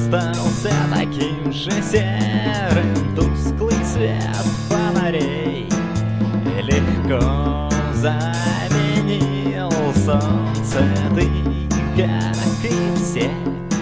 остался таким же серым. Тусклый свет фонарей легко заменил солнце. Ты, как и все,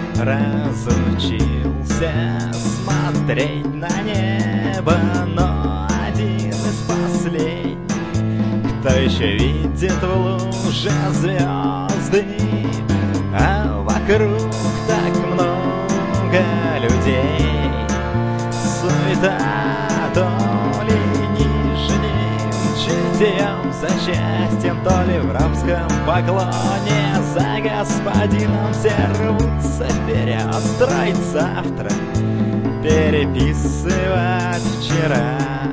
разучился смотреть на небо, но один из последних, кто еще видит в луже звезды. А вокруг так много людей, суета то ли нижним чутьем за счастьем, то ли в рабском поклоне за господином все рвутся вперед, строить завтра, переписывать вчера,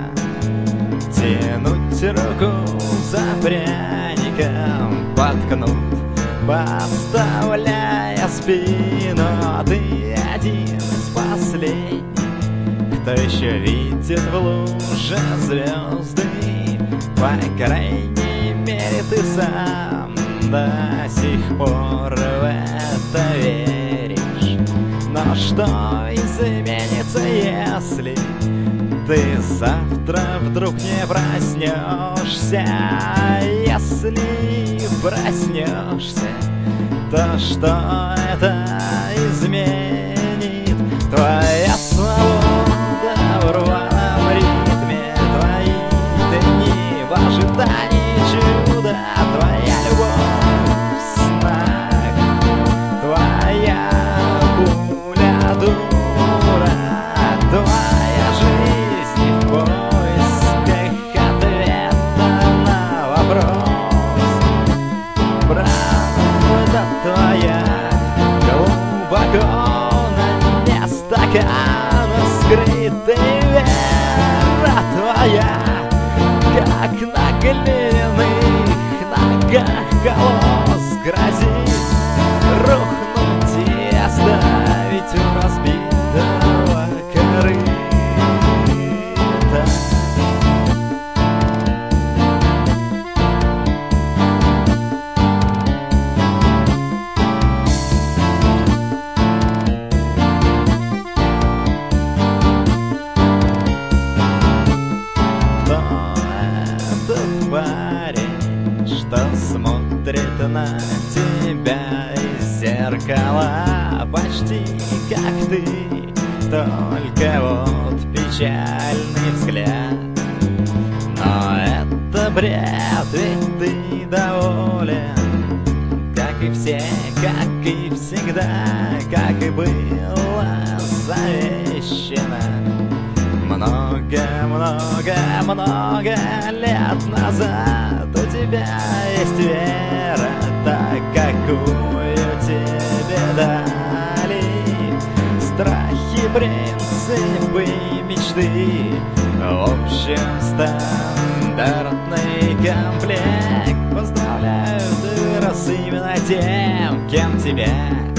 тянуть руку за пряником, воткнут, подставляя спину. Ты один из последних, кто еще видит в луже звезды. По крайней мере, ты сам до сих пор в это веришь. Но что изменится, если ты завтра вдруг не проснешься? Если проснешься, то что это изменит? Твоя свобода в рваном ритме, твои дни в ожидании чуда, твоя любовь в снах, твоя пуля дура, твоя жизнь в поисках ответа на вопрос. Правда твоя глубоко на дне стакана скрытый, вера твоя, как на глиняных ногах колосс, грозит рухнуть и оставить у разбитого корыта. Что смотрит на тебя из зеркала, почти как ты, только вот печальный взгляд. Но это бред, ведь ты доволен, как и все, как и всегда, как и было завещено много лет назад. У тебя есть вера, так какую тебе дали. Страхи, принципы и мечты, в общем стандартный комплект. Поздравляю, ты вырос именно тем, кем тебя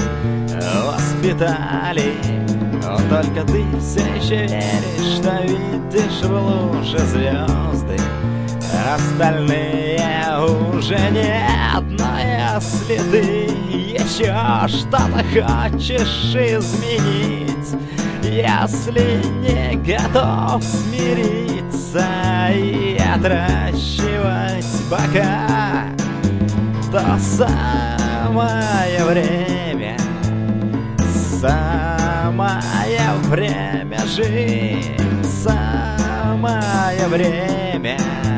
воспитали. Но только ты все еще веришь, что видишь в луже звезды, остальные уже нет. Но если ты еще что-то хочешь изменить, если не готов смириться и отращивать бока, то самое время, самое время жить, самое время.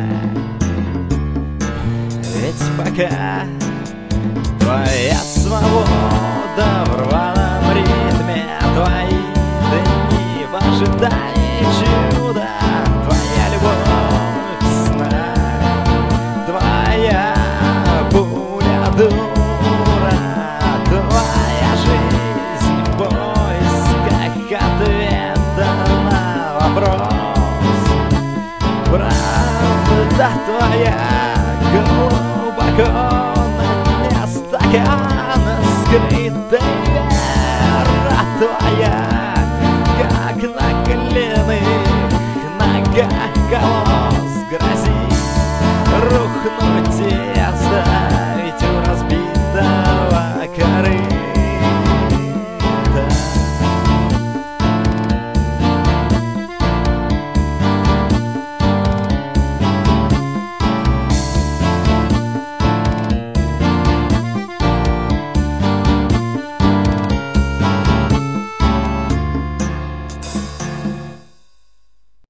Ведь пока твоя свобода в рваном ритме, твои дни в ожидании чуда, твоя любовь в снах, твоя пуля дура, твоя жизнь в поисках ответа на вопрос. Правда твоя глубоко на дне стакана скрыта.